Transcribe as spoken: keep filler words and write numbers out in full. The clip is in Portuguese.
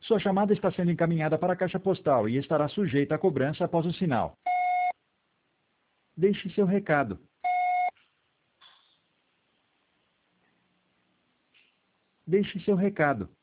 Sua chamada está sendo encaminhada para a caixa postal e estará sujeita a cobrança após o sinal. Deixe seu recado. Deixe seu recado.